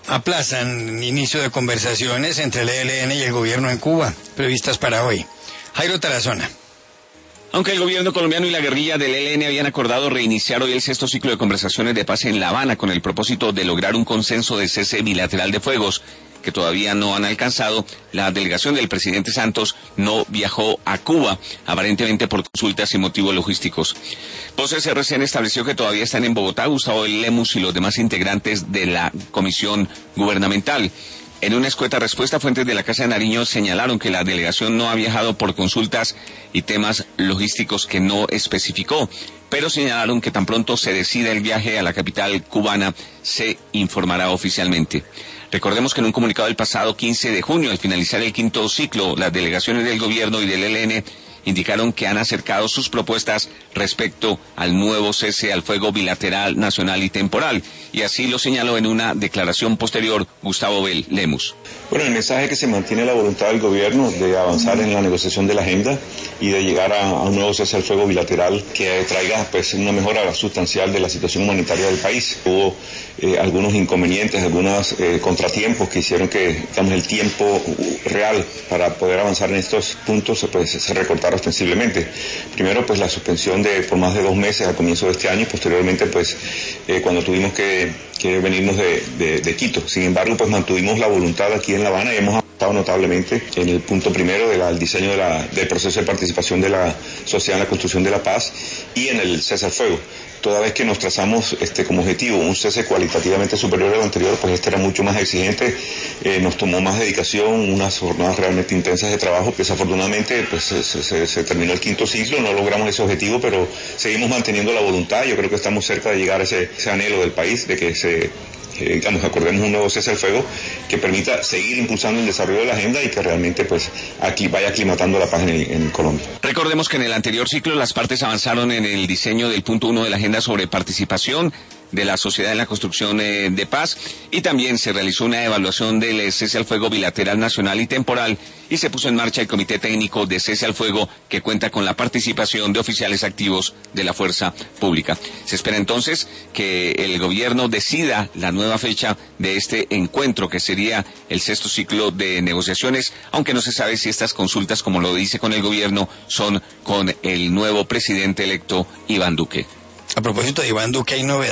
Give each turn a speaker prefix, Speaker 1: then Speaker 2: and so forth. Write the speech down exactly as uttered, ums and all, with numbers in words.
Speaker 1: aplazan inicio de conversaciones entre el E L N y el gobierno en Cuba, previstas para hoy. Jairo Tarazona.
Speaker 2: Aunque el gobierno colombiano y la guerrilla del E L N habían acordado reiniciar hoy el sexto ciclo de conversaciones de paz en La Habana con el propósito de lograr un consenso de cese bilateral de fuegos, que todavía no han alcanzado, la delegación del presidente Santos no viajó a Cuba, aparentemente por consultas y motivos logísticos. Voces R C N estableció que todavía están en Bogotá Gustavo Lemus y los demás integrantes de la comisión gubernamental. En una escueta respuesta, fuentes de la Casa de Nariño señalaron que la delegación no ha viajado por consultas y temas logísticos que no especificó, pero señalaron que tan pronto se decida el viaje a la capital cubana, se informará oficialmente. Recordemos que en un comunicado del pasado quince de junio, al finalizar el quinto ciclo, las delegaciones del gobierno y del E L N indicaron que han acercado sus propuestas respecto al nuevo cese al fuego bilateral, nacional y temporal, y así lo señaló en una declaración posterior Gustavo Bel Lemus.
Speaker 3: Bueno, el mensaje es que se mantiene la voluntad del gobierno de avanzar en la negociación de la agenda y de llegar a, a un nuevo cese al fuego bilateral que traiga pues una mejora sustancial de la situación humanitaria del país. Hubo eh, algunos inconvenientes, algunos eh, contratiempos que hicieron que, digamos, el tiempo real para poder avanzar en estos puntos pues, se recortara ostensiblemente. Primero, pues la suspensión de por más de dos meses al comienzo de este año y posteriormente, pues eh, cuando tuvimos que, que venirnos de, de, de Quito. Sin embargo, pues mantuvimos la voluntad aquí en La Habana y hemos avanzado notablemente en el punto primero del diseño de la, del proceso de participación de la sociedad en la construcción de la paz y en el cese al fuego. Toda vez que nos trazamos este como objetivo un cese cualitativamente superior al anterior, pues este era mucho más exigente, eh, nos tomó más dedicación, unas jornadas realmente intensas de trabajo. Desafortunadamente pues se, se, se terminó el quinto ciclo, no logramos ese objetivo, pero seguimos manteniendo la voluntad. Yo creo que estamos cerca de llegar a ese, ese anhelo del país de que se Eh, digamos, acordemos un nuevo cese al fuego que permita seguir impulsando el desarrollo de la agenda y que realmente pues aquí vaya aclimatando la paz en, en Colombia.
Speaker 2: Recordemos que en el anterior ciclo las partes avanzaron en el diseño del punto uno de la agenda sobre participación de la sociedad en la construcción eh, de paz, y también se realizó una evaluación del cese al fuego bilateral, nacional y temporal, y se puso en marcha el Comité Técnico de Cese al Fuego, que cuenta con la participación de oficiales activos de la fuerza pública. Se espera entonces que el gobierno decida la nueva fecha de este encuentro, que sería el sexto ciclo de negociaciones, aunque no se sabe si estas consultas, como lo dice con el gobierno, son con el nuevo presidente electo Iván Duque.
Speaker 1: A propósito de Iván Duque, hay novedades.